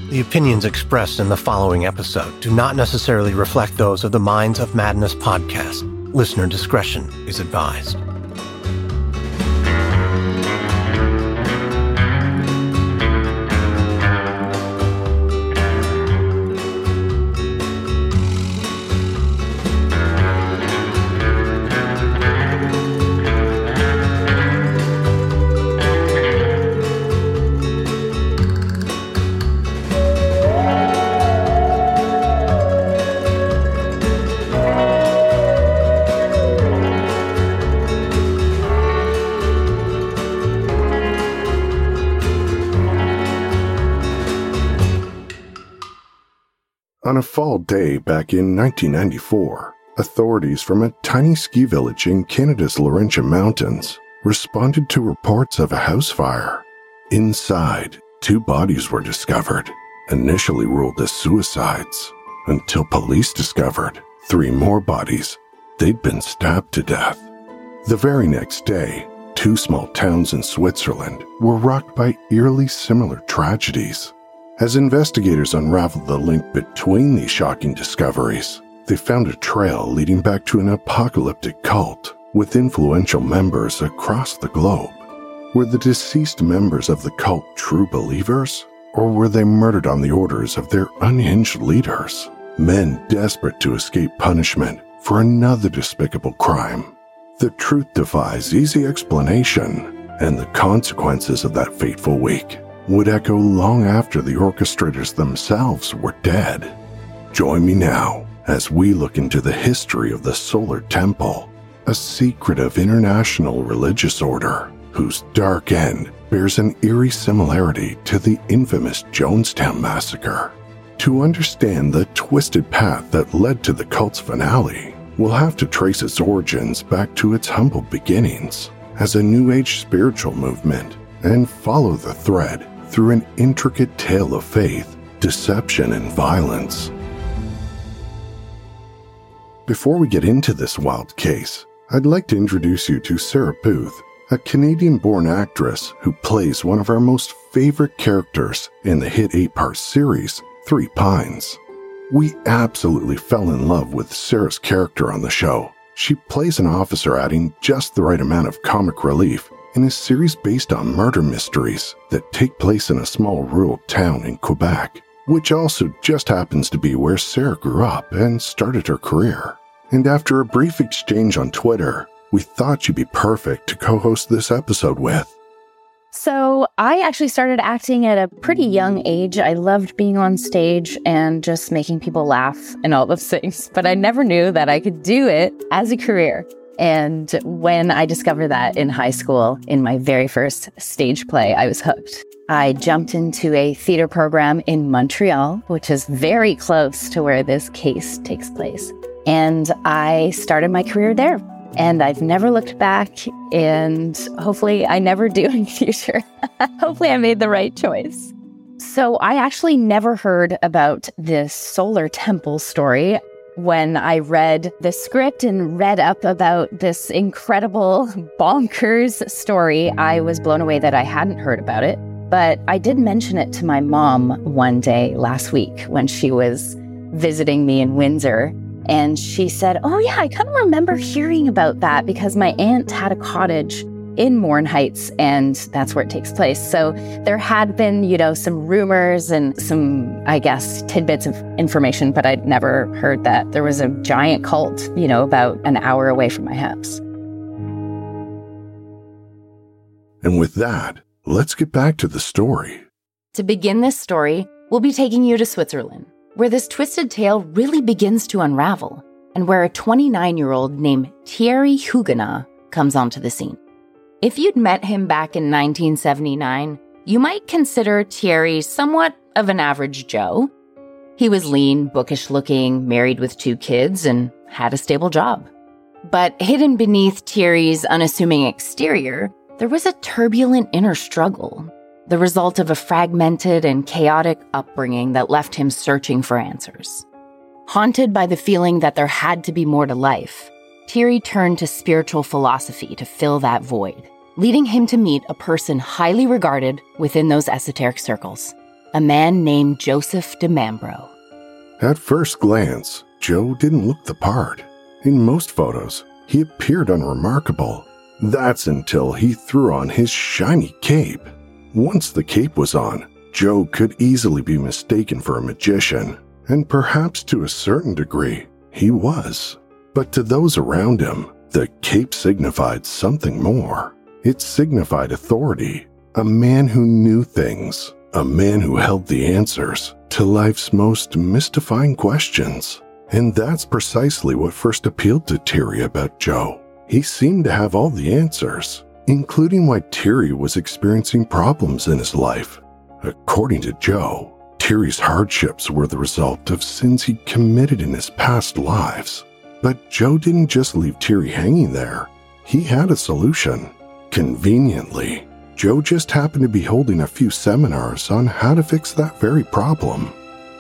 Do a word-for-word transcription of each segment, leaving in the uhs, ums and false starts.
The opinions expressed in the following episode do not necessarily reflect those of the Minds of Madness podcast. Listener discretion is advised. On a fall day back in nineteen ninety-four, authorities from a tiny ski village in Canada's Laurentian Mountains responded to reports of a house fire. Inside, two bodies were discovered, initially ruled as suicides, until police discovered three more bodies. They'd been stabbed to death. The very next day, two small towns in Switzerland were rocked by eerily similar tragedies. As investigators unraveled the link between these shocking discoveries, they found a trail leading back to an apocalyptic cult with influential members across the globe. Were the deceased members of the cult true believers, or were they murdered on the orders of their unhinged leaders, men desperate to escape punishment for another despicable crime? The truth defies easy explanation, and the consequences of that fateful week would echo long after the orchestrators themselves were dead. Join me now as we look into the history of the Solar Temple, a secretive international religious order whose dark end bears an eerie similarity to the infamous Jonestown Massacre. To understand the twisted path that led to the cult's finale, we'll have to trace its origins back to its humble beginnings as a New Age spiritual movement and follow the thread through an intricate tale of faith, deception, and violence. Before we get into this wild case, I'd like to introduce you to Sarah Booth, a Canadian-born actress who plays one of our most favorite characters in the hit eight-part series, Three Pines. We absolutely fell in love with Sarah's character on the show. She plays an officer adding just the right amount of comic relief in a series based on murder mysteries that take place in a small rural town in Quebec, which also just happens to be where Sarah grew up and started her career. And after a brief exchange on Twitter, we thought she'd be perfect to co-host this episode with. So I actually started acting at a pretty young age. I loved being on stage and just making people laugh and all those things, but I never knew that I could do it as a career. And when I discovered that in high school, in my very first stage play, I was hooked. I jumped into a theater program in Montreal, which is very close to where this case takes place. And I started my career there. And I've never looked back, and hopefully I never do in the future. Hopefully I made the right choice. So I actually never heard about this Solar Temple story. When I read the script and read up about this incredible bonkers story, I was blown away that I hadn't heard about it. But I did mention it to my mom one day last week when she was visiting me in Windsor. And she said, oh yeah, I kind of remember hearing about that because my aunt had a cottage in Morin Heights, and that's where it takes place. So there had been, you know, some rumors and some, I guess, tidbits of information, but I'd never heard that there was a giant cult, you know, about an hour away from my house. And with that, let's get back to the story. To begin this story, we'll be taking you to Switzerland, where this twisted tale really begins to unravel, and where a twenty-nine-year-old named Thierry Huguenot comes onto the scene. If you'd met him back in nineteen seventy-nine, you might consider Thierry somewhat of an average Joe. He was lean, bookish-looking, married with two kids, and had a stable job. But hidden beneath Thierry's unassuming exterior, there was a turbulent inner struggle, the result of a fragmented and chaotic upbringing that left him searching for answers. Haunted by the feeling that there had to be more to life, Thierry turned to spiritual philosophy to fill that void, leading him to meet a person highly regarded within those esoteric circles. a man named Joseph DiMambro. At first glance, Joe didn't look the part. In most photos, he appeared unremarkable. That's until he threw on his shiny cape. Once the cape was on, Joe could easily be mistaken for a magician, and perhaps to a certain degree, he was. But to those around him, the cape signified something more. It signified authority, a man who knew things, a man who held the answers to life's most mystifying questions. And that's precisely what first appealed to Thierry about Joe. He seemed to have all the answers, including why Thierry was experiencing problems in his life. According to Joe, Thierry's hardships were the result of sins he committed in his past lives. But Joe didn't just leave Thierry hanging there. He had a solution. Conveniently, Joe just happened to be holding a few seminars on how to fix that very problem.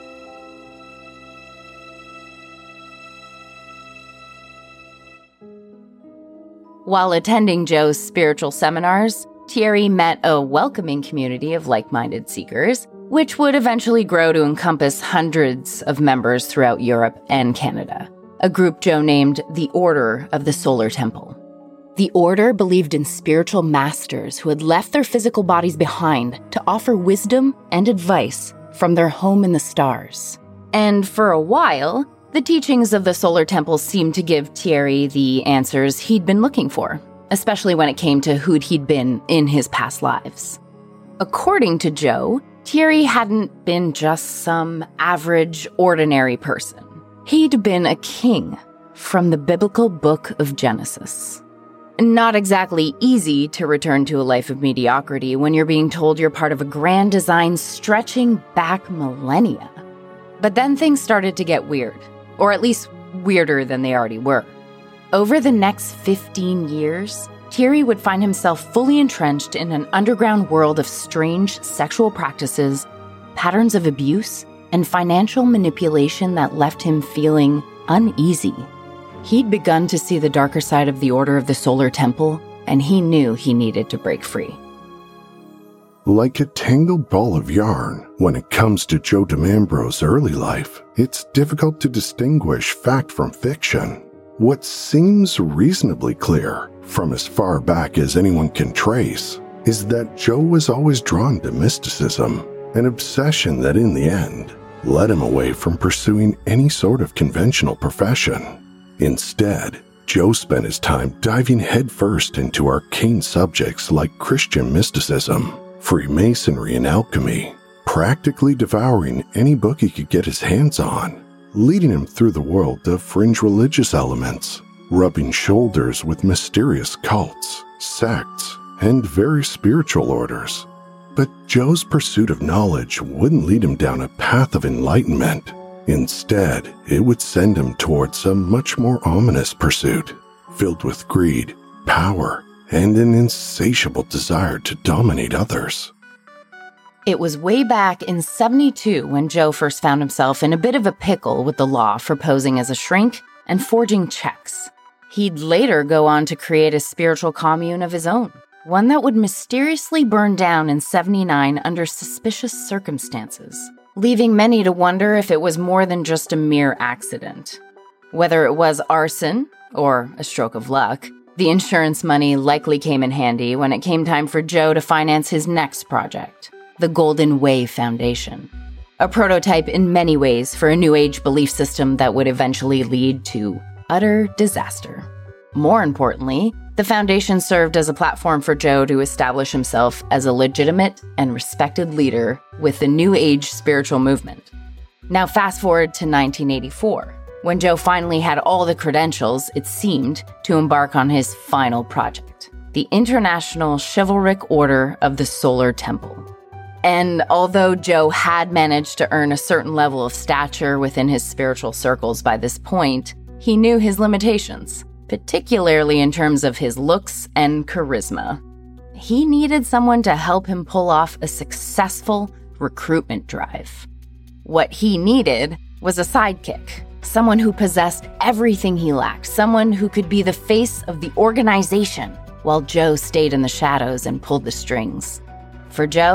While attending Joe's spiritual seminars, Thierry met a welcoming community of like-minded seekers, which would eventually grow to encompass hundreds of members throughout Europe and Canada, a group Joe named the Order of the Solar Temple. The Order believed in spiritual masters who had left their physical bodies behind to offer wisdom and advice from their home in the stars. And for a while, the teachings of the Solar Temple seemed to give Thierry the answers he'd been looking for, especially when it came to who'd he'd been in his past lives. According to Joe, Thierry hadn't been just some average, ordinary person. He'd been a king from the biblical book of Genesis. Not exactly easy to return to a life of mediocrity when you're being told you're part of a grand design stretching back millennia. But then things started to get weird, or at least weirder than they already were. Over the next fifteen years, Thierry would find himself fully entrenched in an underground world of strange sexual practices, patterns of abuse, and financial manipulation that left him feeling uneasy. He'd begun to see the darker side of the Order of the Solar Temple, and he knew he needed to break free. Like a tangled ball of yarn, when it comes to Joe DiMambro's early life, it's difficult to distinguish fact from fiction. What seems reasonably clear, from as far back as anyone can trace, is that Joe was always drawn to mysticism, an obsession that in the end led him away from pursuing any sort of conventional profession. Instead, Joe spent his time diving headfirst into arcane subjects like Christian mysticism, Freemasonry, and alchemy, practically devouring any book he could get his hands on, leading him through the world of fringe religious elements, rubbing shoulders with mysterious cults, sects, and very spiritual orders. But Joe's pursuit of knowledge wouldn't lead him down a path of enlightenment. Instead, it would send him towards a much more ominous pursuit, filled with greed, power, and an insatiable desire to dominate others. It was way back in seventy-two when Joe first found himself in a bit of a pickle with the law for posing as a shrink and forging checks. He'd later go on to create a spiritual commune of his own, one that would mysteriously burn down in seventy-nine under suspicious circumstances, leaving many to wonder if it was more than just a mere accident. Whether it was arson or a stroke of luck, the insurance money likely came in handy when it came time for Joe to finance his next project, the Golden Way Foundation, a prototype in many ways for a New Age belief system that would eventually lead to utter disaster. More importantly, the foundation served as a platform for Joe to establish himself as a legitimate and respected leader with the New Age spiritual movement. Now fast forward to nineteen eighty-four, when Joe finally had all the credentials, it seemed, to embark on his final project, the International Chivalric Order of the Solar Temple. And although Joe had managed to earn a certain level of stature within his spiritual circles by this point, he knew his limitations, particularly in terms of his looks and charisma. He needed someone to help him pull off a successful recruitment drive. What he needed was a sidekick, someone who possessed everything he lacked, someone who could be the face of the organization while Joe stayed in the shadows and pulled the strings. For Joe,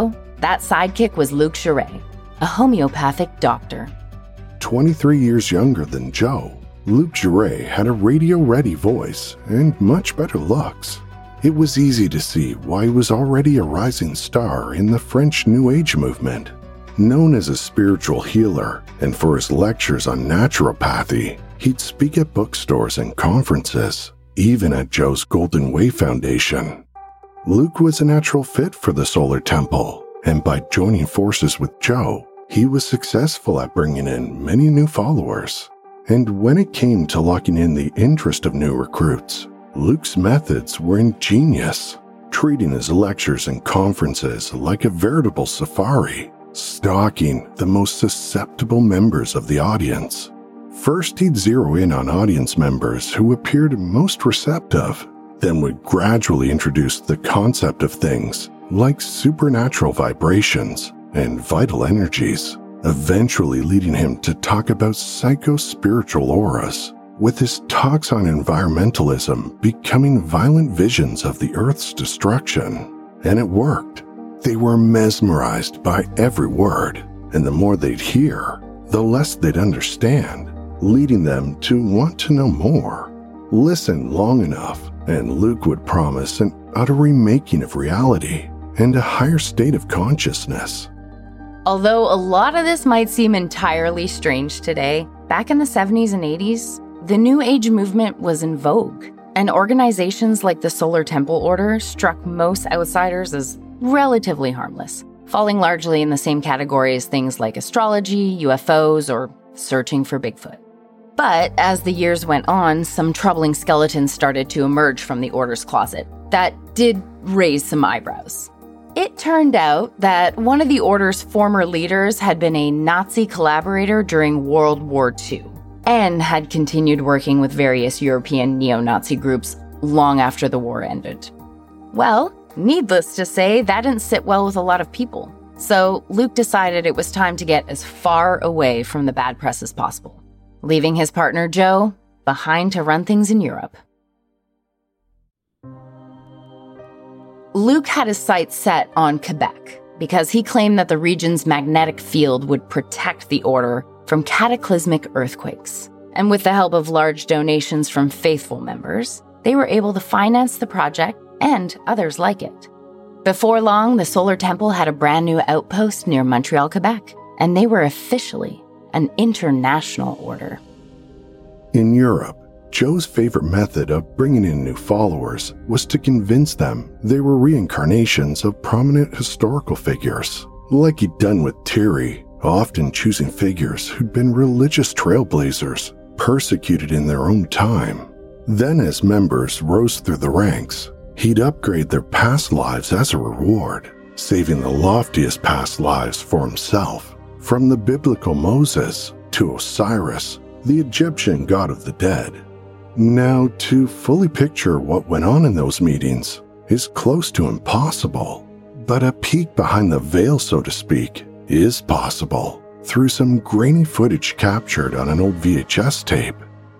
That sidekick was Luc Jouret, a homeopathic doctor. twenty-three years younger than Joe, Luc Jouret had a radio-ready voice and much better looks. It was easy to see why he was already a rising star in the French New Age movement. Known as a spiritual healer and for his lectures on naturopathy, he'd speak at bookstores and conferences, even at Joe's Golden Way Foundation. Luc was a natural fit for the Solar Temple, and by joining forces with Joe, he was successful at bringing in many new followers. And when it came to locking in the interest of new recruits, Luc's methods were ingenious, treating his lectures and conferences like a veritable safari, stalking the most susceptible members of the audience. First, he'd zero in on audience members who appeared most receptive, then would gradually introduce the concept of things like supernatural vibrations and vital energies, eventually leading him to talk about psycho-spiritual auras, with his talks on environmentalism becoming violent visions of the Earth's destruction. And it worked. They were mesmerized by every word, and the more they'd hear, the less they'd understand, leading them to want to know more. Listen long enough, and Luc would promise an utter remaking of reality and a higher state of consciousness. Although a lot of this might seem entirely strange today, back in the seventies and eighties, the New Age movement was in vogue, and organizations like the Solar Temple Order struck most outsiders as relatively harmless, falling largely in the same category as things like astrology, U F Os, or searching for Bigfoot. But as the years went on, some troubling skeletons started to emerge from the Order's closet that did raise some eyebrows. It turned out that one of the Order's former leaders had been a Nazi collaborator during World War Two and had continued working with various European neo-Nazi groups long after the war ended. Well, needless to say, that didn't sit well with a lot of people. So Luc decided it was time to get as far away from the bad press as possible, leaving his partner Joe behind to run things in Europe. Luc had his sights set on Quebec because he claimed that the region's magnetic field would protect the Order from cataclysmic earthquakes. And with the help of large donations from faithful members, they were able to finance the project and others like it. Before long, the Solar Temple had a brand new outpost near Montreal, Quebec, and they were officially an international order. In Europe, Joe's favorite method of bringing in new followers was to convince them they were reincarnations of prominent historical figures, like he'd done with Thierry, often choosing figures who'd been religious trailblazers, persecuted in their own time. Then as members rose through the ranks, he'd upgrade their past lives as a reward, saving the loftiest past lives for himself, from the biblical Moses to Osiris, the Egyptian god of the dead. Now, to fully picture what went on in those meetings is close to impossible, but a peek behind the veil, so to speak, is possible through some grainy footage captured on an old V H S tape.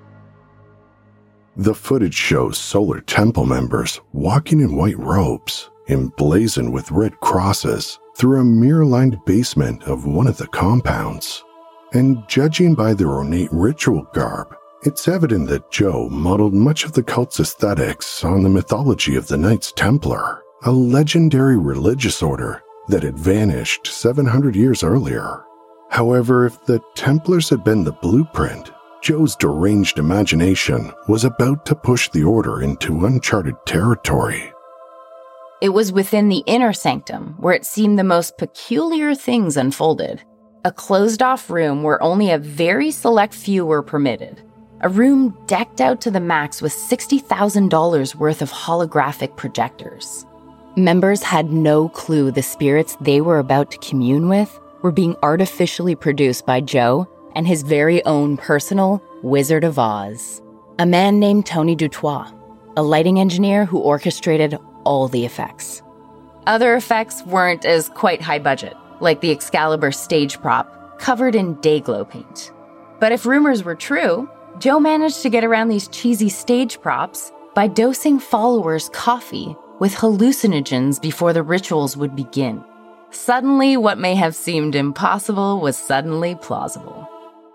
The footage shows Solar Temple members walking in white robes, emblazoned with red crosses, through a mirror-lined basement of one of the compounds. And judging by their ornate ritual garb, it's evident that Joe modeled much of the cult's aesthetics on the mythology of the Knights Templar, a legendary religious order that had vanished seven hundred years earlier. However, if the Templars had been the blueprint, Joe's deranged imagination was about to push the order into uncharted territory. It was within the inner sanctum where it seemed the most peculiar things unfolded. A closed-off room where only a very select few were permitted. A room decked out to the max with sixty thousand dollars worth of holographic projectors. Members had no clue the spirits they were about to commune with were being artificially produced by Joe and his very own personal Wizard of Oz, a man named Tony Dutoit, a lighting engineer who orchestrated all the effects. Other effects weren't as quite high budget, like the Excalibur stage prop covered in Dayglow paint. But if rumors were true, Joe managed to get around these cheesy stage props by dosing followers coffee with hallucinogens before the rituals would begin. Suddenly, what may have seemed impossible was suddenly plausible.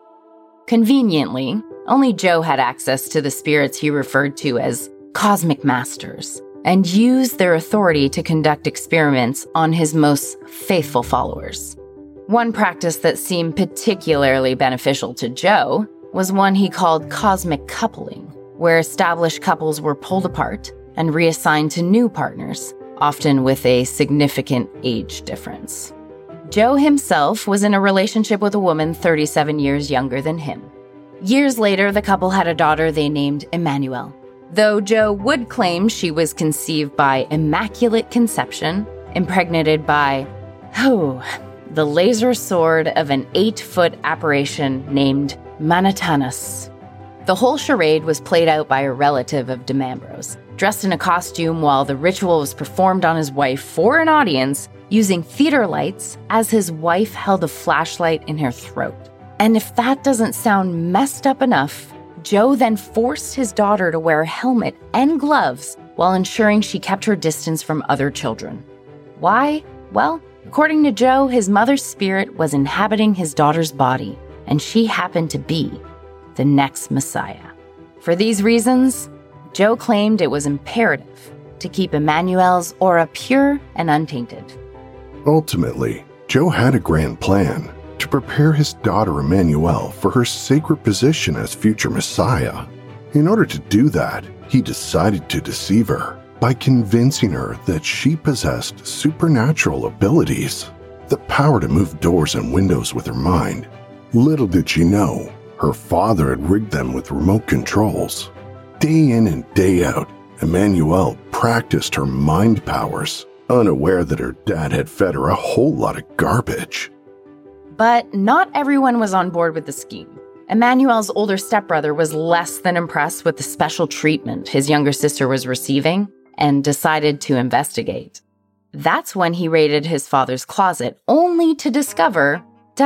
Conveniently, only Joe had access to the spirits he referred to as cosmic masters, and used their authority to conduct experiments on his most faithful followers. One practice that seemed particularly beneficial to Joe was one he called cosmic coupling, where established couples were pulled apart and reassigned to new partners, often with a significant age difference. Joe himself was in a relationship with a woman thirty-seven years younger than him. Years later, the couple had a daughter they named Emmanuel, though Joe would claim she was conceived by immaculate conception, impregnated by, oh, the laser sword of an eight-foot apparition named Manitanus. The whole charade was played out by a relative of Demambros, dressed in a costume while the ritual was performed on his wife for an audience, using theater lights as his wife held a flashlight in her throat. And if that doesn't sound messed up enough, Joe then forced his daughter to wear a helmet and gloves while ensuring she kept her distance from other children. Why? Well, according to Joe, his mother's spirit was inhabiting his daughter's body, and she happened to be the next Messiah. For these reasons, Joe claimed it was imperative to keep Emmanuel's aura pure and untainted. Ultimately, Joe had a grand plan to prepare his daughter Emmanuel for her sacred position as future Messiah. In order to do that, he decided to deceive her by convincing her that she possessed supernatural abilities, the power to move doors and windows with her mind. Little did she know, her father had rigged them with remote controls. Day in and day out, Emmanuel practiced her mind powers, unaware that her dad had fed her a whole lot of garbage. But not everyone was on board with the scheme. Emmanuel's older stepbrother was less than impressed with the special treatment his younger sister was receiving and decided to investigate. That's when he raided his father's closet, only to discover,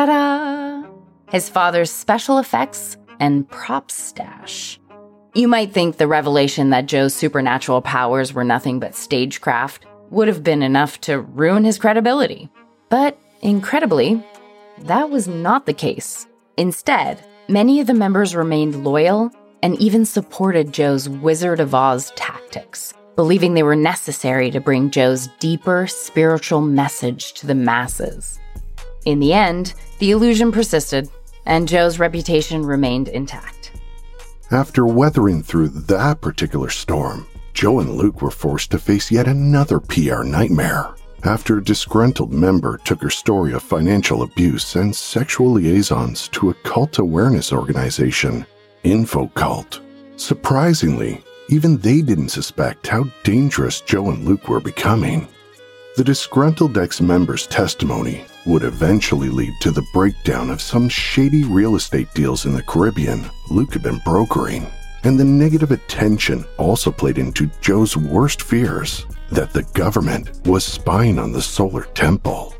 ta-da, his father's special effects and prop stash. You might think the revelation that Joe's supernatural powers were nothing but stagecraft would have been enough to ruin his credibility. But incredibly, that was not the case. Instead, many of the members remained loyal and even supported Joe's Wizard of Oz tactics, believing they were necessary to bring Joe's deeper spiritual message to the masses. In the end, the illusion persisted, and Joe's reputation remained intact. After weathering through that particular storm, Joe and Luke were forced to face yet another P R nightmare after a disgruntled member took her story of financial abuse and sexual liaisons to a cult awareness organization, InfoCult. Surprisingly, even they didn't suspect how dangerous Joe and Luke were becoming. The disgruntled ex-member's testimony would eventually lead to the breakdown of some shady real estate deals in the Caribbean Luke had been brokering, and the negative attention also played into Joe's worst fears that the government was spying on the Solar Temple.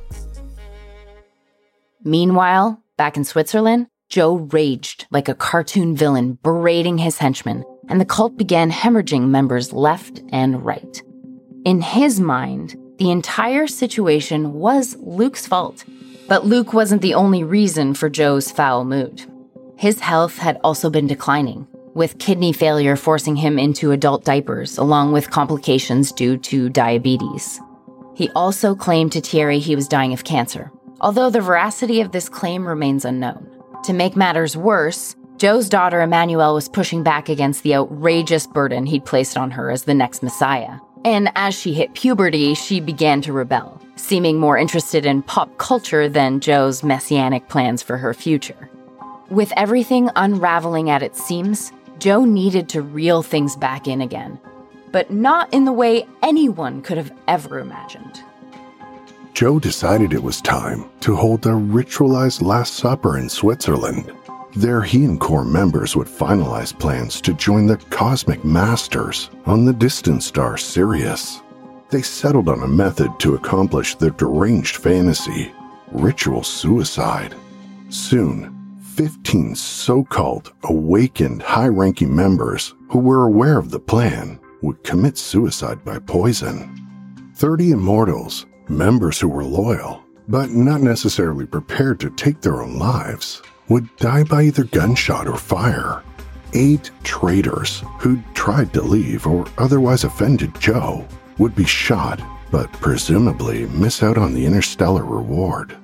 Meanwhile, back in Switzerland, Joe raged like a cartoon villain berating his henchmen, and the cult began hemorrhaging members left and right. In his mind, the entire situation was Luke's fault, but Luke wasn't the only reason for Joe's foul mood. His health had also been declining, with kidney failure forcing him into adult diapers, along with complications due to diabetes. He also claimed to Thierry he was dying of cancer, although the veracity of this claim remains unknown. To make matters worse, Joe's daughter Emmanuel was pushing back against the outrageous burden he'd placed on her as the next Messiah. And as she hit puberty, she began to rebel, seeming more interested in pop culture than Joe's messianic plans for her future. With everything unraveling at its seams, Joe needed to reel things back in again, but not in the way anyone could have ever imagined. Joe decided it was time to hold a ritualized Last Supper in Switzerland. There, he and core members would finalize plans to join the Cosmic Masters on the distant star Sirius. They settled on a method to accomplish their deranged fantasy, ritual suicide. Soon, fifteen so-called awakened high-ranking members who were aware of the plan would commit suicide by poison. thirty immortals, members who were loyal, but not necessarily prepared to take their own lives, would die by either gunshot or fire. Eight traitors who'd tried to leave or otherwise offended Joe would be shot, but presumably miss out on the interstellar reward.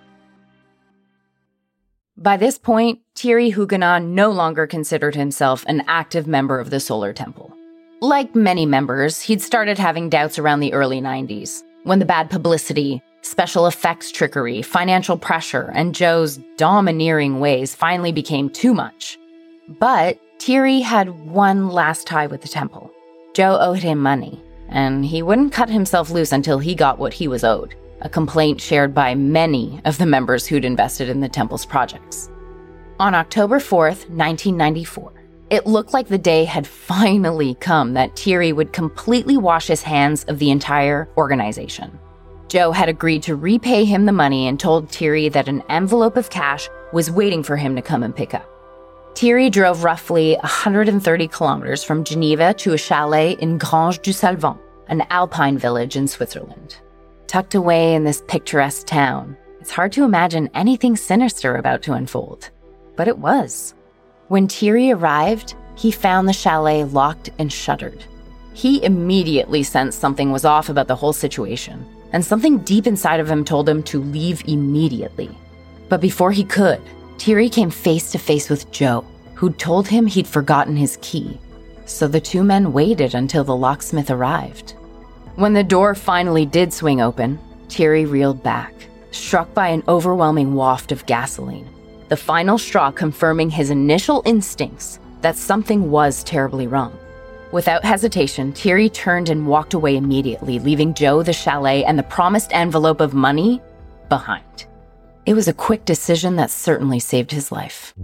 By this point, Thierry Huguenot no longer considered himself an active member of the Solar Temple. Like many members, he'd started having doubts around the early nineties, when the bad publicity, special effects trickery, financial pressure, and Joe's domineering ways finally became too much. But Thierry had one last tie with the temple. Joe owed him money, and he wouldn't cut himself loose until he got what he was owed, a complaint shared by many of the members who'd invested in the temple's projects. On October fourth, nineteen ninety-four, it looked like the day had finally come that Thierry would completely wash his hands of the entire organization. Joe had agreed to repay him the money and told Thierry that an envelope of cash was waiting for him to come and pick up. Thierry drove roughly one hundred thirty kilometers from Geneva to a chalet in Grange du Salvant, an alpine village in Switzerland. Tucked away in this picturesque town, it's hard to imagine anything sinister about to unfold. But it was. When Thierry arrived, he found the chalet locked and shuttered. He immediately sensed something was off about the whole situation, and something deep inside of him told him to leave immediately. But before he could, Thierry came face to face with Joe, who'd told him he'd forgotten his key. So the two men waited until the locksmith arrived. When the door finally did swing open, Thierry reeled back, struck by an overwhelming waft of gasoline, the final straw confirming his initial instincts that something was terribly wrong. Without hesitation, Thierry turned and walked away immediately, leaving Joe, the chalet, and the promised envelope of money behind. It was a quick decision that certainly saved his life.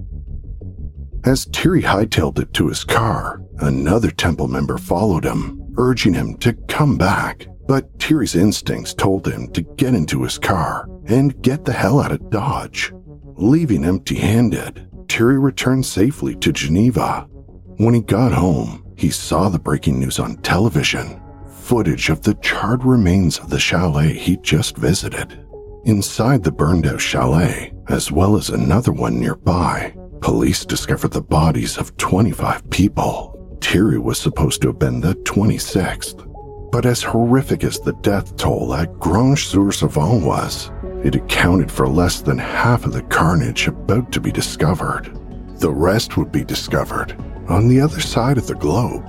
As Thierry hightailed it to his car, another temple member followed him, urging him to come back. But Thierry's instincts told him to get into his car and get the hell out of Dodge. Leaving empty-handed, Thierry returned safely to Geneva. When he got home, he saw the breaking news on television, footage of the charred remains of the chalet he'd just visited. Inside the burned-out chalet, as well as another one nearby, police discovered the bodies of twenty-five people. Thierry was supposed to have been the twenty-sixth. But as horrific as the death toll at Grange-sur-Savant was, it accounted for less than half of the carnage about to be discovered. The rest would be discovered on the other side of the globe.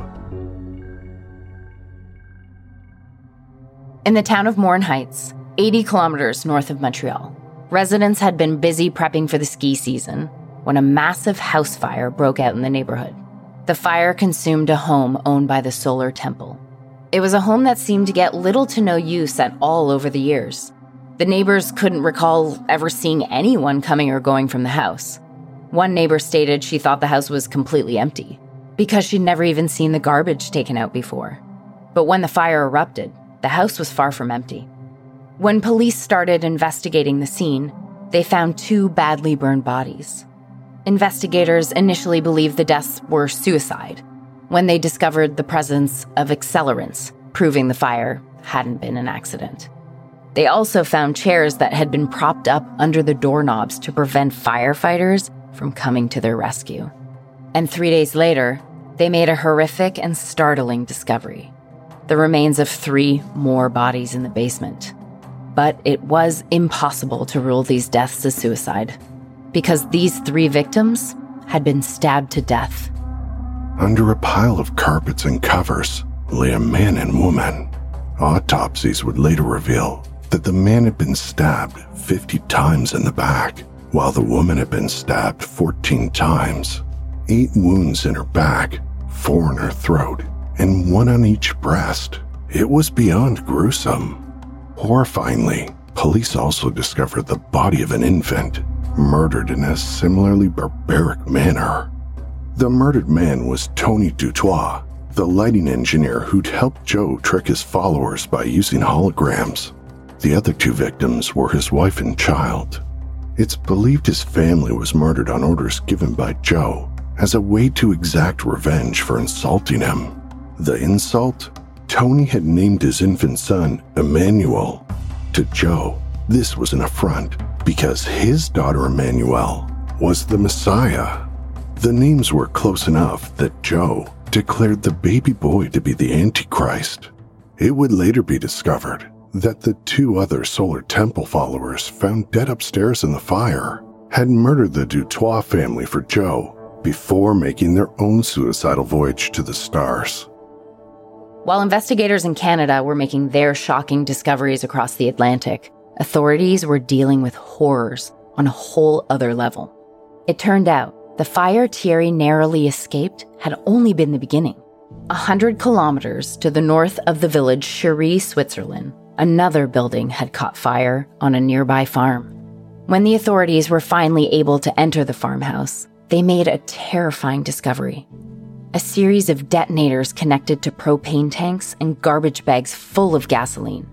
In the town of Morne Heights, eighty kilometers north of Montreal, residents had been busy prepping for the ski season when a massive house fire broke out in the neighborhood. The fire consumed a home owned by the Solar Temple. It was a home that seemed to get little to no use at all over the years. The neighbors couldn't recall ever seeing anyone coming or going from the house. One neighbor stated she thought the house was completely empty because she'd never even seen the garbage taken out before. But when the fire erupted, the house was far from empty. When police started investigating the scene, they found two badly burned bodies. Investigators initially believed the deaths were suicide when they discovered the presence of accelerants, proving the fire hadn't been an accident. They also found chairs that had been propped up under the doorknobs to prevent firefighters from coming to their rescue. And three days later, they made a horrific and startling discovery: the remains of three more bodies in the basement. But it was impossible to rule these deaths as suicide, because these three victims had been stabbed to death. Under a pile of carpets and covers lay a man and woman. Autopsies would later reveal that the man had been stabbed fifty times in the back, while the woman had been stabbed fourteen times. Eight wounds in her back, four in her throat, and one on each breast. It was beyond gruesome. Horrifyingly, police also discovered the body of an infant, murdered in a similarly barbaric manner. The murdered man was Tony Dutoit, the lighting engineer who'd helped Joe trick his followers by using holograms. The other two victims were his wife and child. It's believed his family was murdered on orders given by Joe as a way to exact revenge for insulting him. The insult? Tony had named his infant son Emmanuel. To Joe, this was an affront because his daughter Emmanuel was the Messiah. The names were close enough that Joe declared the baby boy to be the Antichrist. It would later be discovered that the two other Solar Temple followers found dead upstairs in the fire had murdered the Dutoit family for Joe before making their own suicidal voyage to the stars. While investigators in Canada were making their shocking discoveries across the Atlantic, authorities were dealing with horrors on a whole other level. It turned out the fire Thierry narrowly escaped had only been the beginning. A hundred kilometers to the north of the village Chery, Switzerland, another building had caught fire on a nearby farm. When the authorities were finally able to enter the farmhouse, they made a terrifying discovery. A series of detonators connected to propane tanks and garbage bags full of gasoline.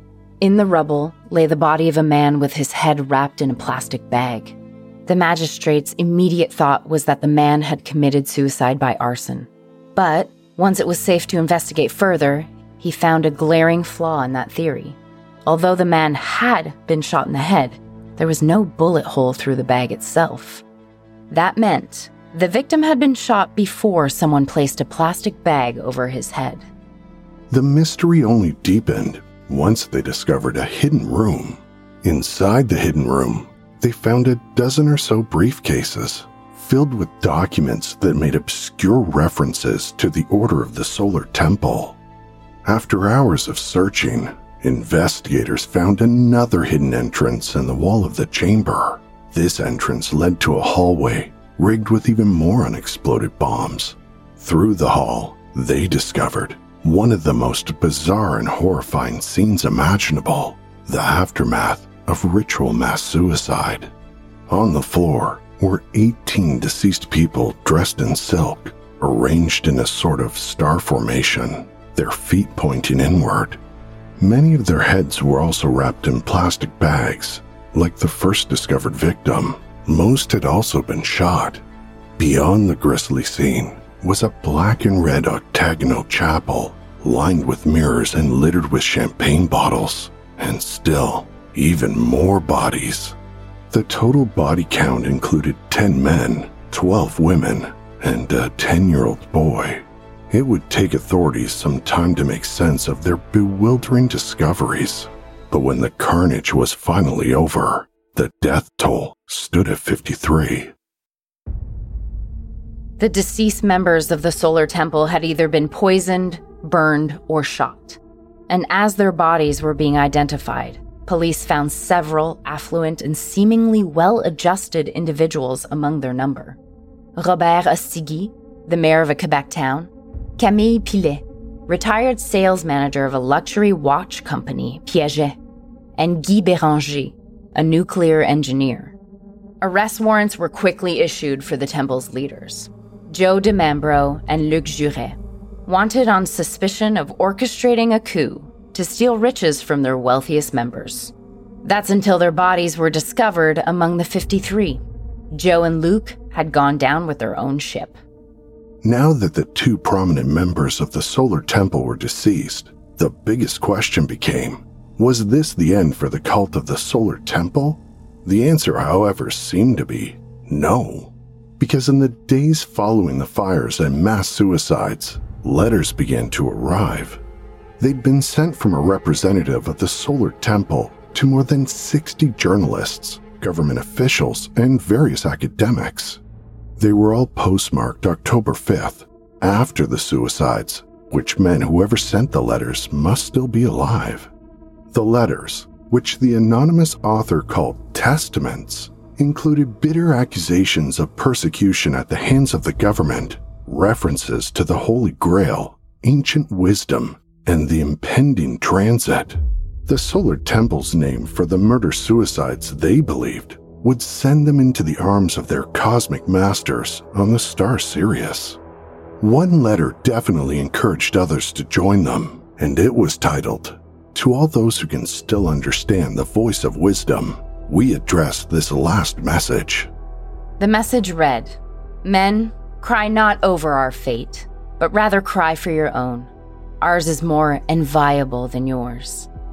In the rubble lay the body of a man with his head wrapped in a plastic bag. The magistrate's immediate thought was that the man had committed suicide by arson. But once it was safe to investigate further, he found a glaring flaw in that theory. Although the man had been shot in the head, there was no bullet hole through the bag itself. That meant the victim had been shot before someone placed a plastic bag over his head. The mystery only deepened once they discovered a hidden room. Inside the hidden room, they found a dozen or so briefcases filled with documents that made obscure references to the Order of the Solar Temple. After hours of searching, investigators found another hidden entrance in the wall of the chamber. This entrance led to a hallway rigged with even more unexploded bombs. Through the hall, they discovered one of the most bizarre and horrifying scenes imaginable, the aftermath of ritual mass suicide. On the floor were eighteen deceased people dressed in silk, arranged in a sort of star formation, their feet pointing inward. Many of their heads were also wrapped in plastic bags. Like the first discovered victim, most had also been shot. Beyond the grisly scene was a black and red octagonal chapel lined with mirrors and littered with champagne bottles, and still even more bodies. The total body count included ten men, twelve women, and a ten-year-old boy. It would take authorities some time to make sense of their bewildering discoveries, but when the carnage was finally over, the death toll stood at fifty-three. The deceased members of the Solar Temple had either been poisoned, burned, or shot. And as their bodies were being identified, police found several affluent and seemingly well-adjusted individuals among their number. Robert Ostigui, the mayor of a Quebec town, Camille Pilet, retired sales manager of a luxury watch company, Piaget, and Guy Béranger, a nuclear engineer. Arrest warrants were quickly issued for the temple's leaders, Joe DeMambro and Luc Juret, wanted on suspicion of orchestrating a coup to steal riches from their wealthiest members. That's until their bodies were discovered among the fifty-three. Joe and Luc had gone down with their own ship. Now that the two prominent members of the Solar Temple were deceased, the biggest question became, was this the end for the cult of the Solar Temple? The answer, however, seemed to be no. Because in the days following the fires and mass suicides, letters began to arrive. They'd been sent from a representative of the Solar Temple to more than sixty journalists, government officials, and various academics. They were all postmarked October fifth, after the suicides, which meant whoever sent the letters must still be alive. The letters, which the anonymous author called testaments, included bitter accusations of persecution at the hands of the government, references to the Holy Grail, ancient wisdom, and the impending transit. The Solar Temple's name for the murder-suicides they believed would send them into the arms of their cosmic masters on the star Sirius. One letter definitely encouraged others to join them, and it was titled, "To all those who can still understand the voice of wisdom, we address this last message." The message read, "Men, cry not over our fate, but rather cry for your own. Ours is more enviable than yours.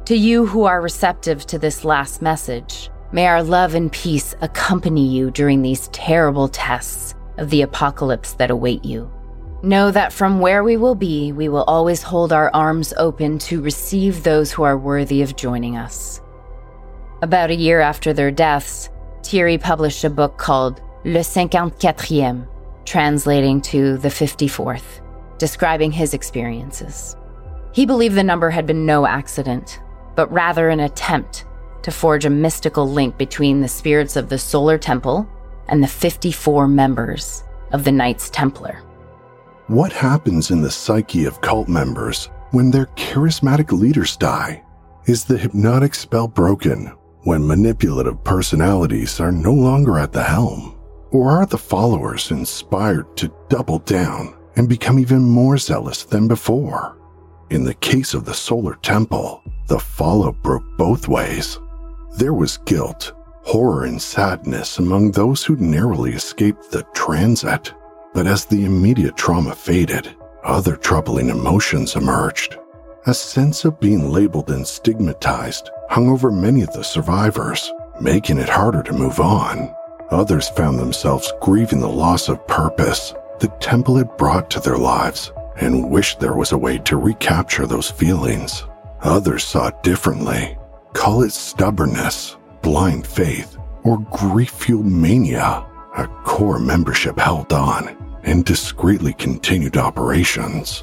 To you who are receptive to this last message, may our love and peace accompany you during these terrible tests of the apocalypse that await you. Know that from where we will be, we will always hold our arms open to receive those who are worthy of joining us. About a year after their deaths, Thierry published a book called Le cinquante-quatrième, translating to the fifty-fourth, describing his experiences. He believed the number had been no accident, but rather an attempt to forge a mystical link between the spirits of the Solar Temple and the fifty-four members of the Knights Templar. What happens in the psyche of cult members when their charismatic leaders die? Is the hypnotic spell broken when manipulative personalities are no longer at the helm? Or are the followers inspired to double down and become even more zealous than before? In the case of the Solar Temple, the fallout broke both ways. There was guilt, horror, and sadness among those who narrowly escaped the transit. But as the immediate trauma faded, other troubling emotions emerged. A sense of being labeled and stigmatized hung over many of the survivors, making it harder to move on. Others found themselves grieving the loss of purpose the temple had brought to their lives and wished there was a way to recapture those feelings. Others saw it differently. Call it stubbornness, blind faith, or grief-fueled mania. A core membership held on and discreetly continued operations.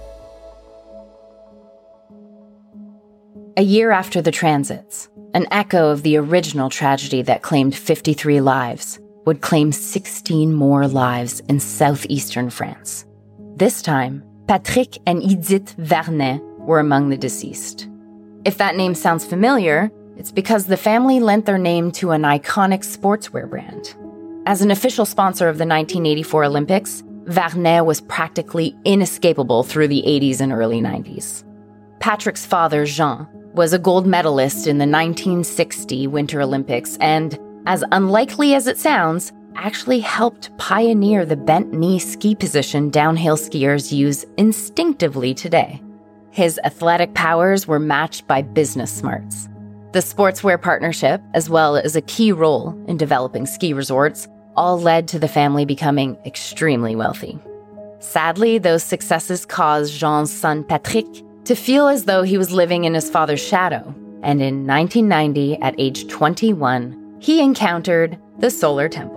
A year after the transits, an echo of the original tragedy that claimed fifty-three lives would claim sixteen more lives in southeastern France. This time, Patrick and Edith Vernet were among the deceased. If that name sounds familiar, it's because the family lent their name to an iconic sportswear brand. As an official sponsor of the nineteen eighty-four Olympics, Vernet was practically inescapable through the eighties and early nineties. Patrick's father, Jean, was a gold medalist in the nineteen sixty Winter Olympics and, as unlikely as it sounds, actually helped pioneer the bent knee ski position downhill skiers use instinctively today. His athletic powers were matched by business smarts. The sportswear partnership, as well as a key role in developing ski resorts, all led to the family becoming extremely wealthy. Sadly, those successes caused Jean's son Patrick to feel as though he was living in his father's shadow, and in nineteen ninety, at age twenty-one, he encountered the Solar Temple.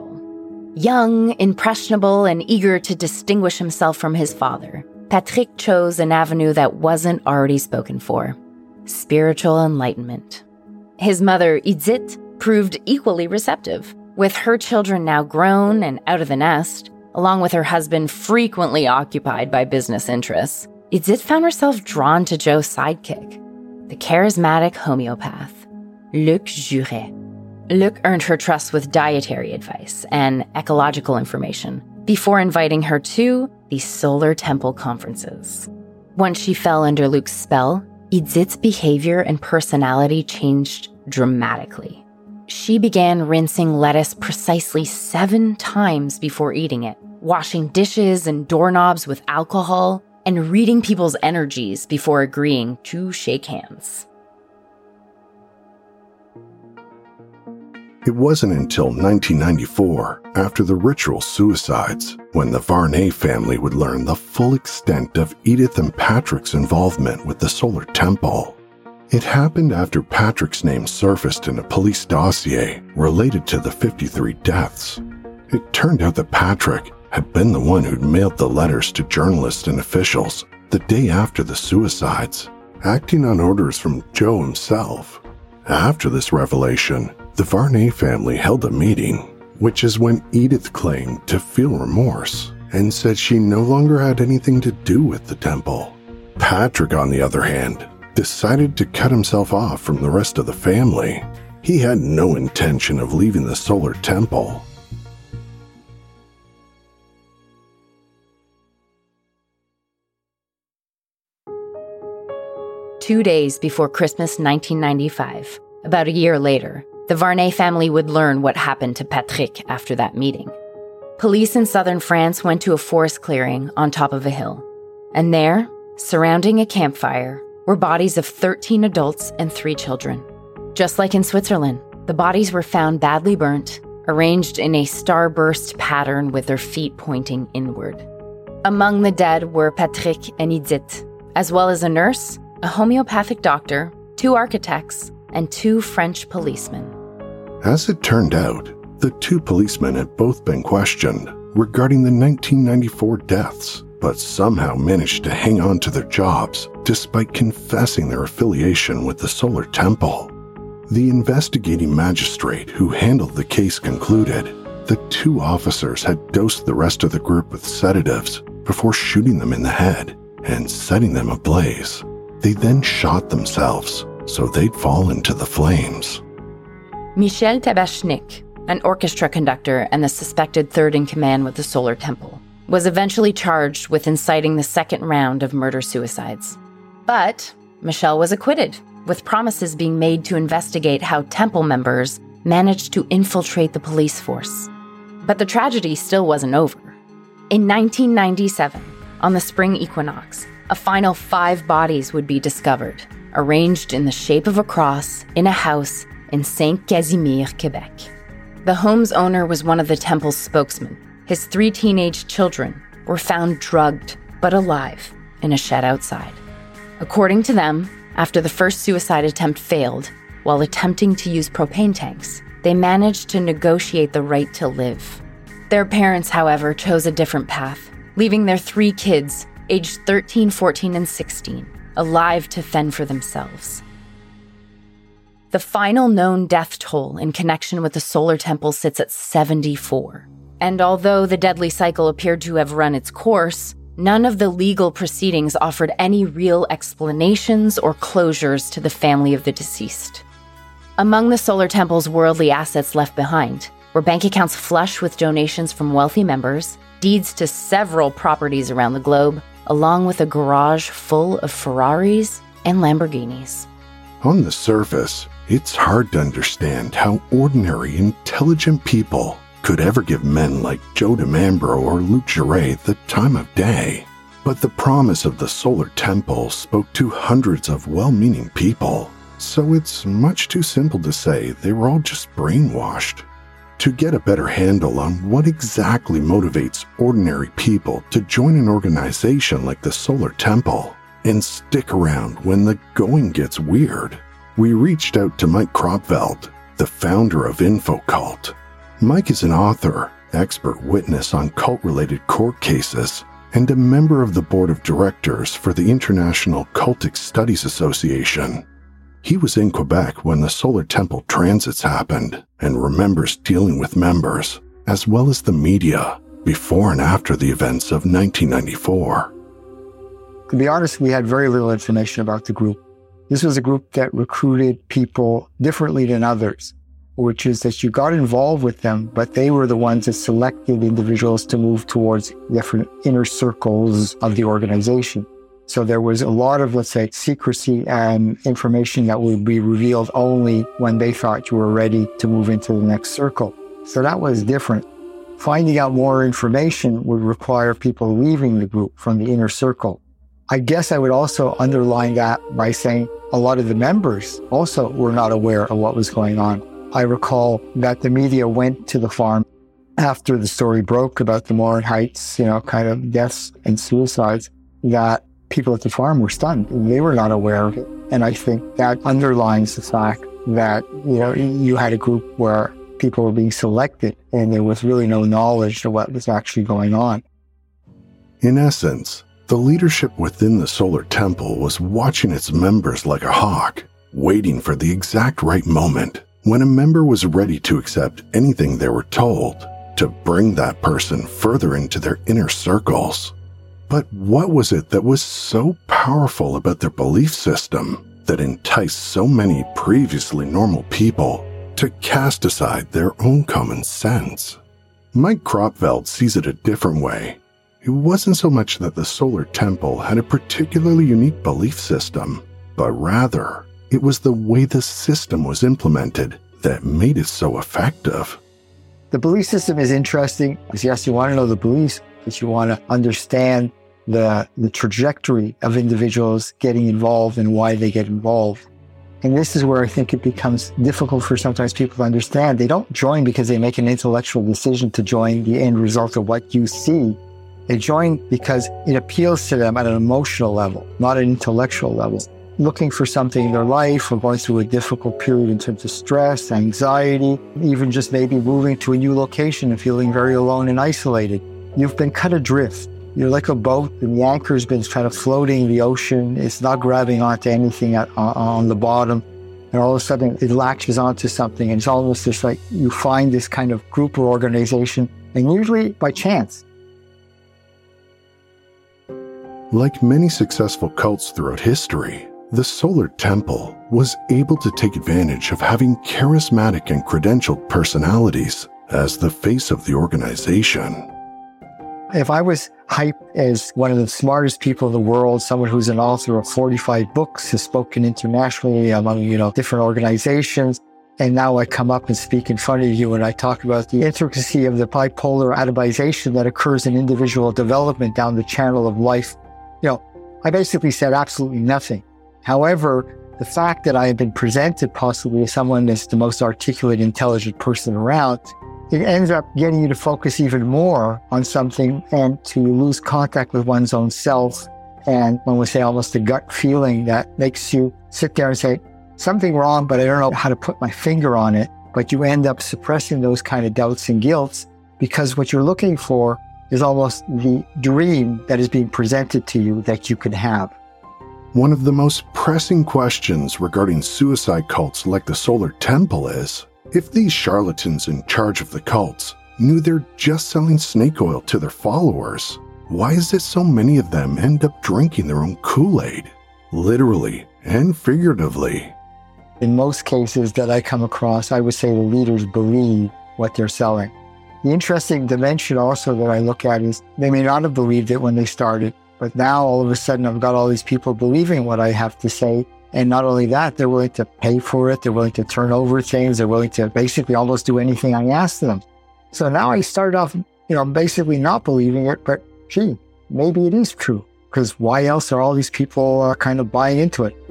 Young, impressionable, and eager to distinguish himself from his father, Patrick chose an avenue that wasn't already spoken for: spiritual enlightenment. His mother, Edith, proved equally receptive. With her children now grown and out of the nest, along with her husband frequently occupied by business interests, Edith found herself drawn to Joe's sidekick, the charismatic homeopath, Luc Juret. Luc earned her trust with dietary advice and ecological information before inviting her to the Solar Temple conferences. Once she fell under Luc's spell, Edith's behavior and personality changed dramatically. She began rinsing lettuce precisely seven times before eating it, washing dishes and doorknobs with alcohol, and reading people's energies before agreeing to shake hands. It wasn't until nineteen ninety-four, after the ritual suicides, when the Vernet family would learn the full extent of Edith and Patrick's involvement with the Solar Temple. It happened after Patrick's name surfaced in a police dossier related to the fifty-three deaths. It turned out that Patrick had been the one who'd mailed the letters to journalists and officials the day after the suicides, acting on orders from Joe himself. After this revelation, the Vernet family held a meeting, which is when Edith claimed to feel remorse and said she no longer had anything to do with the temple. Patrick, on the other hand, decided to cut himself off from the rest of the family. He had no intention of leaving the Solar Temple. Two days before Christmas nineteen ninety-five, about a year later, the Vernet family would learn what happened to Patrick after that meeting. Police in southern France went to a forest clearing on top of a hill. And there, surrounding a campfire, were bodies of thirteen adults and three children. Just like in Switzerland, the bodies were found badly burnt, arranged in a starburst pattern with their feet pointing inward. Among the dead were Patrick and Edith, as well as a nurse, a homeopathic doctor, two architects, and two French policemen. As it turned out, the two policemen had both been questioned regarding the nineteen ninety-four deaths, but somehow managed to hang on to their jobs despite confessing their affiliation with the Solar Temple. The investigating magistrate who handled the case concluded the two officers had dosed the rest of the group with sedatives before shooting them in the head and setting them ablaze. They then shot themselves so they'd fall into the flames. Michel Tabachnik, an orchestra conductor and the suspected third in command with the Solar Temple, was eventually charged with inciting the second round of murder-suicides. But Michel was acquitted, with promises being made to investigate how Temple members managed to infiltrate the police force. But the tragedy still wasn't over. In nineteen ninety-seven, on the spring equinox, a final five bodies would be discovered, arranged in the shape of a cross in a house in Saint-Casimir, Quebec. The home's owner was one of the Temple's spokesmen. His three teenage children were found drugged, but alive, in a shed outside. According to them, after the first suicide attempt failed, while attempting to use propane tanks, they managed to negotiate the right to live. Their parents, however, chose a different path, leaving their three kids, aged thirteen, fourteen, and sixteen, alive to fend for themselves. The final known death toll in connection with the Solar Temple sits at seventy-four. And although the deadly cycle appeared to have run its course, none of the legal proceedings offered any real explanations or closures to the family of the deceased. Among the Solar Temple's worldly assets left behind were bank accounts flush with donations from wealthy members, deeds to several properties around the globe, along with a garage full of Ferraris and Lamborghinis. On the surface, it's hard to understand how ordinary, intelligent people could ever give men like Joe DiMambro or Luc Jouret the time of day. But the promise of the Solar Temple spoke to hundreds of well-meaning people, so it's much too simple to say they were all just brainwashed. To get a better handle on what exactly motivates ordinary people to join an organization like the Solar Temple and stick around when the going gets weird, we reached out to Mike Kropfeld, the founder of InfoCult. Mike is an author, expert witness on cult-related court cases, and a member of the board of directors for the International Cultic Studies Association. He was in Quebec when the Solar Temple transits happened and remembers dealing with members, as well as the media, before and after the events of nineteen ninety-four. To be honest, we had very little information about the group. This was a group that recruited people differently than others, which is that you got involved with them, but they were the ones that selected individuals to move towards different inner circles of the organization. So there was a lot of, let's say, secrecy and information that would be revealed only when they thought you were ready to move into the next circle. So that was different. Finding out more information would require people leaving the group from the inner circle. I guess I would also underline that by saying a lot of the members also were not aware of what was going on. I recall that the media went to the farm after the story broke about the Morin Heights, you know, kind of deaths and suicides, that people at the farm were stunned. They were not aware of it. And I think that underlines the fact that, you know, you had a group where people were being selected and there was really no knowledge of what was actually going on. In essence, the leadership within the Solar Temple was watching its members like a hawk, waiting for the exact right moment when a member was ready to accept anything they were told to bring that person further into their inner circles. But what was it that was so powerful about their belief system that enticed so many previously normal people to cast aside their own common sense? Mike Kropfeld sees it a different way. It wasn't so much that the Solar Temple had a particularly unique belief system, but rather, it was the way the system was implemented that made it so effective. The belief system is interesting because, yes, you want to know the beliefs, but you want to understand the, the trajectory of individuals getting involved and why they get involved. And this is where I think it becomes difficult for sometimes people to understand. They don't join because they make an intellectual decision to join the end result of what you see. They join because it appeals to them at an emotional level, not an intellectual level. Looking for something in their life or going through a difficult period in terms of stress, anxiety, even just maybe moving to a new location and feeling very alone and isolated. You've been cut adrift. You're like a boat and the anchor's been kind of floating in the ocean. It's not grabbing onto anything at, uh, on the bottom. And all of a sudden it latches onto something. And it's almost just like you find this kind of group or organization, and usually by chance. Like many successful cults throughout history, the Solar Temple was able to take advantage of having charismatic and credentialed personalities as the face of the organization. If I was hyped as one of the smartest people in the world, someone who's an author of forty-five books, has spoken internationally among, you know, different organizations, and now I come up and speak in front of you and I talk about the intricacy of the bipolar atomization that occurs in individual development down the channel of life, you know, I basically said absolutely nothing. However, the fact that I have been presented possibly as someone that's the most articulate, intelligent person around, it ends up getting you to focus even more on something and to lose contact with one's own self. And one would say almost a gut feeling that makes you sit there and say, something wrong, but I don't know how to put my finger on it. But you end up suppressing those kind of doubts and guilts because what you're looking for is almost the dream that is being presented to you that you can have. One of the most pressing questions regarding suicide cults like the Solar Temple is, if these charlatans in charge of the cults knew they're just selling snake oil to their followers, why is it so many of them end up drinking their own Kool-Aid, literally and figuratively? In most cases that I come across, I would say the leaders believe what they're selling. The interesting dimension also that I look at is they may not have believed it when they started, but now all of a sudden I've got all these people believing what I have to say. And not only that, they're willing to pay for it. They're willing to turn over things. They're willing to basically almost do anything I ask them. So now I started off, you know, basically not believing it, but gee, maybe it is true. Because why else are all these people uh, kind of buying into it?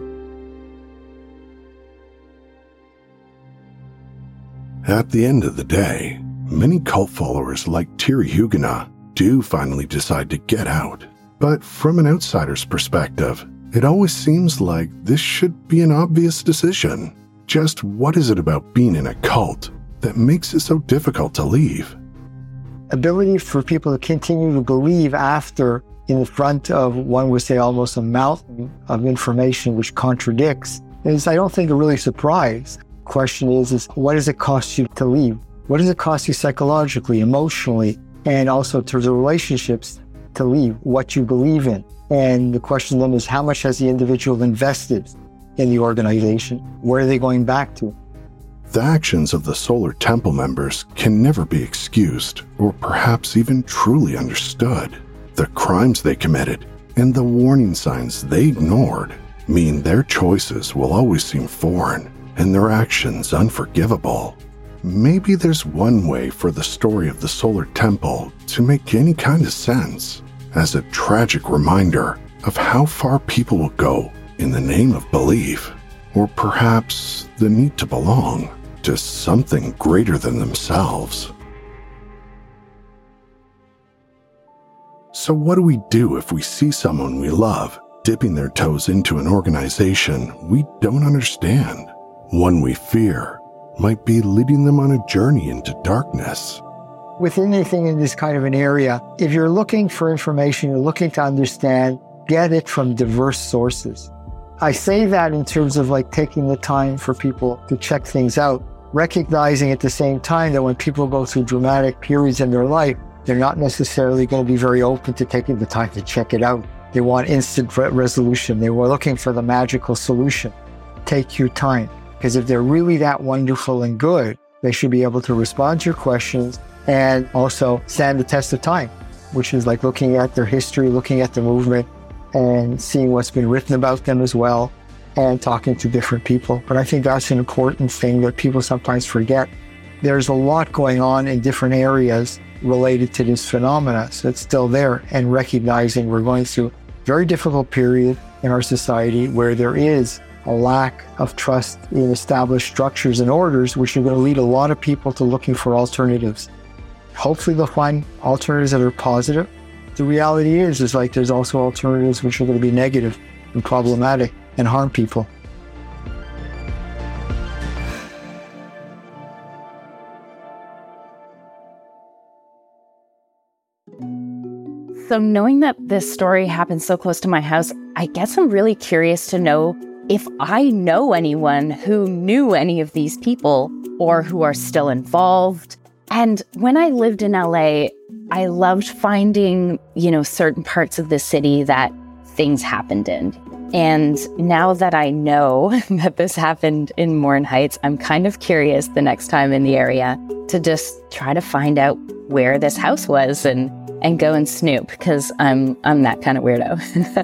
At the end of the day, many cult followers like Thierry Huguenot do finally decide to get out. But from an outsider's perspective, it always seems like this should be an obvious decision. Just what is it about being in a cult that makes it so difficult to leave? Ability for people to continue to believe after in the front of, one would say, almost a mountain of information which contradicts is, I don't think, a really surprise. Question is, is what does it cost you to leave? What does it cost you psychologically, emotionally, and also in terms of relationships to leave what you believe in? And the question then is, how much has the individual invested in the organization? Where are they going back to? The actions of the Solar Temple members can never be excused or perhaps even truly understood. The crimes they committed and the warning signs they ignored mean their choices will always seem foreign and their actions unforgivable. Maybe there's one way for the story of the Solar Temple to make any kind of sense, as a tragic reminder of how far people will go in the name of belief, or perhaps the need to belong to something greater than themselves. So what do we do if we see someone we love dipping their toes into an organization we don't understand? One we fear might be leading them on a journey into darkness. With anything in this kind of an area, if you're looking for information, you're looking to understand, get it from diverse sources. I say that in terms of like taking the time for people to check things out, recognizing at the same time that when people go through dramatic periods in their life, they're not necessarily going to be very open to taking the time to check it out. They want instant resolution. They were looking for the magical solution. Take your time, because if they're really that wonderful and good, they should be able to respond to your questions and also stand the test of time, which is like looking at their history, looking at the movement, and seeing what's been written about them as well, and talking to different people. But I think that's an important thing that people sometimes forget. there's a lot going on in different areas related to this phenomena. So it's still there, and recognizing we're going through a very difficult period in our society where there is a lack of trust in established structures and orders, which are going to lead a lot of people to looking for alternatives. Hopefully they'll find alternatives that are positive. The reality is, is like there's also alternatives which are going to be negative and problematic and harm people. So knowing that this story happened so close to my house, I guess I'm really curious to know if I know anyone who knew any of these people or who are still involved. And when I lived in L A, I loved finding, you know, certain parts of the city that things happened in. And now that I know that this happened in Morin Heights, I'm kind of curious the next time in the area to just try to find out where this house was and and go and snoop, because I'm I'm that kind of weirdo.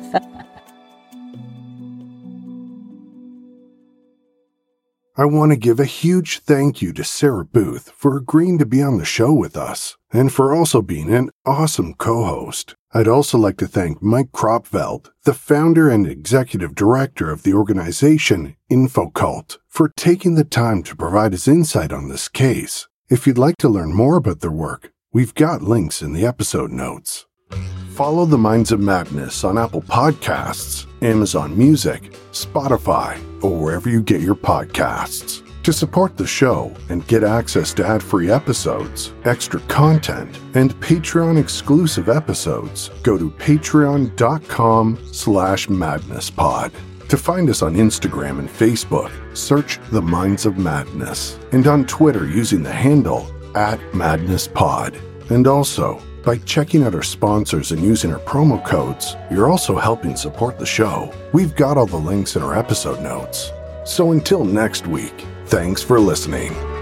I want to give a huge thank you to Sarah Booth for agreeing to be on the show with us, and for also being an awesome co-host. I'd also like to thank Mike Kropfeld, the founder and executive director of the organization InfoCult, for taking the time to provide his insight on this case. If you'd like to learn more about their work, we've got links in the episode notes. Follow The Minds of Madness on Apple Podcasts, Amazon Music, Spotify, or wherever you get your podcasts. To support the show and get access to ad-free episodes, extra content, and Patreon-exclusive episodes, go to patreon.com slash madnesspod. To find us on Instagram and Facebook, search The Minds of Madness, and on Twitter using the handle at madnesspod. And also, by checking out our sponsors and using our promo codes, you're also helping support the show. We've got all the links in our episode notes. So until next week, thanks for listening.